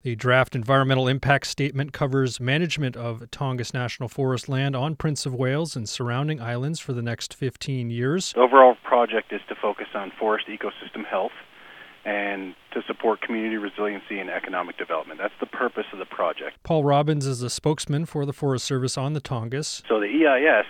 The draft environmental impact statement covers management of Tongass National Forest land on Prince of Wales and surrounding islands for the next 15 years. The overall project is to focus on forest ecosystem health and to support community resiliency and economic development. That's the purpose of the project. Paul Robbins is a spokesman for the Forest Service on the Tongass. So the EIS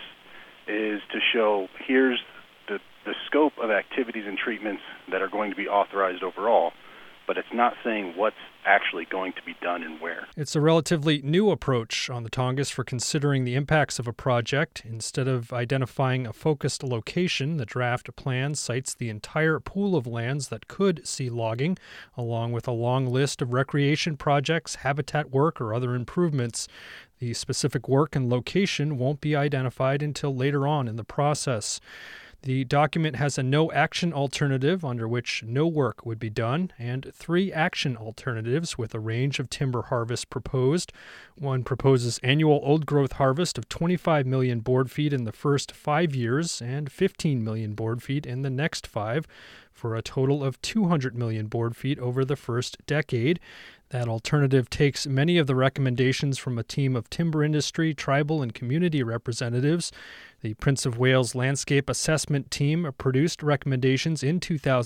is to show here's the scope of activities and treatments that are going to be authorized overall, but it's not saying what's actually going to be done and where. It's a relatively new approach on the Tongass for considering the impacts of a project. Instead of identifying a focused location, the draft plan cites the entire pool of lands that could see logging, along with a long list of recreation projects, habitat work, or other improvements. The specific work and location won't be identified until later on in the process. The document has a no-action alternative under which no work would be done, and 3 action alternatives with a range of timber harvest proposed. One proposes annual old-growth harvest of 25 million board feet in the first 5 years and 15 million board feet in the next 5, for a total of 200 million board feet over the first decade. That alternative takes many of the recommendations from a team of timber industry, tribal, and community representatives. The Prince of Wales Landscape Assessment Team produced recommendations in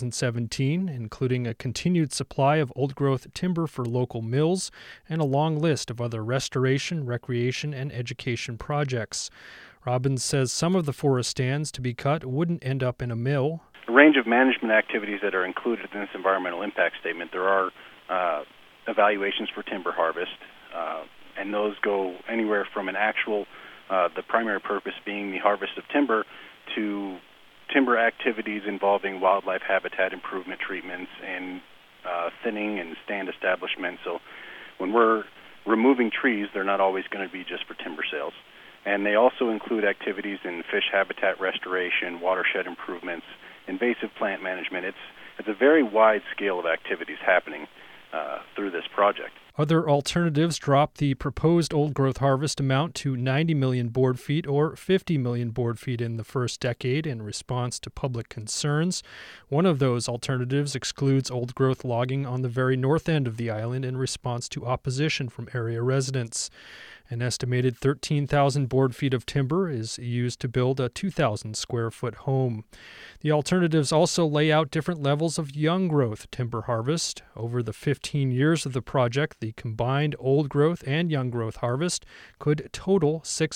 2017, including a continued supply of old-growth timber for local mills and a long list of other restoration, recreation, and education projects. Robbins says some of the forest stands to be cut wouldn't end up in a mill. The range of management activities that are included in this environmental impact statement, there are evaluations for timber harvest, and those go anywhere from an actual, the primary purpose being the harvest of timber, to timber activities involving wildlife habitat improvement treatments and thinning and stand establishment. So when we're removing trees, they're not always going to be just for timber sales. And they also include activities in fish habitat restoration, watershed improvements, invasive plant management. It's a very wide scale of activities happening through this project. Other alternatives drop the proposed old-growth harvest amount to 90 million board feet or 50 million board feet in the first decade in response to public concerns. One of those alternatives excludes old-growth logging on the very north end of the island in response to opposition from area residents. An estimated 13,000 board feet of timber is used to build a 2,000-square-foot home. The alternatives also lay out different levels of young-growth timber harvest. Over the 15 years of the project, the combined old-growth and young-growth harvest could total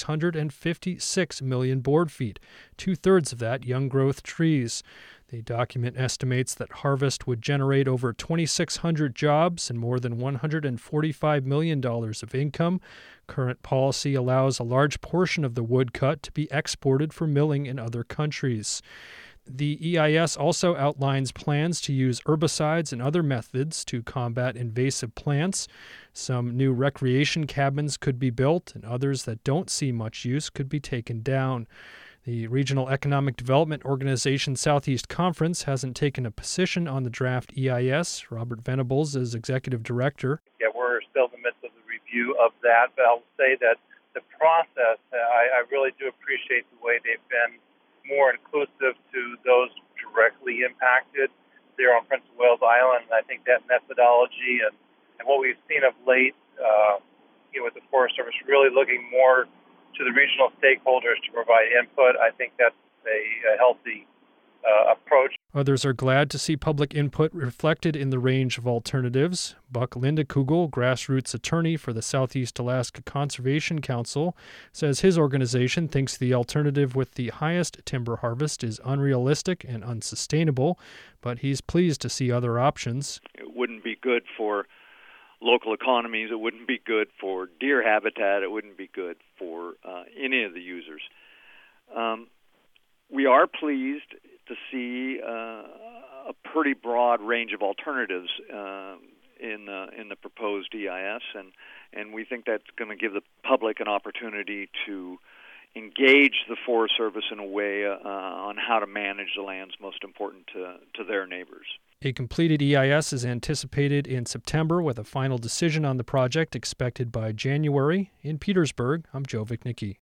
656 million board feet, 2/3 of that young-growth trees. The document estimates that harvest would generate over 2,600 jobs and more than $145 million of income. Current policy allows a large portion of the wood cut to be exported for milling in other countries. The EIS also outlines plans to use herbicides and other methods to combat invasive plants. Some new recreation cabins could be built, and others that don't see much use could be taken down. The Regional Economic Development Organization Southeast Conference hasn't taken a position on the draft EIS. Robert Venables is executive director. Yeah, we're still in the midst of the review of that, but I'll say that the process, I really do appreciate the way they've been more inclusive to those directly impacted there on Prince of Wales Island. And I think that methodology and what we've seen of late, with the Forest Service really looking more to the regional stakeholders to provide input, I think that's a healthy approach. Others are glad to see public input reflected in the range of alternatives. Buck Lindekugel, grassroots attorney for the Southeast Alaska Conservation Council, says his organization thinks the alternative with the highest timber harvest is unrealistic and unsustainable, but he's pleased to see other options. It wouldn't be good for local economies. It wouldn't be good for deer habitat. It wouldn't be good for any of the users. We are pleased to see a pretty broad range of alternatives in the proposed EIS, and we think that's going to give the public an opportunity to engage the Forest Service in a way on how to manage the lands most important to their neighbors. A completed EIS is anticipated in September, with a final decision on the project expected by January. In Petersburg, I'm Joe Vichnicki.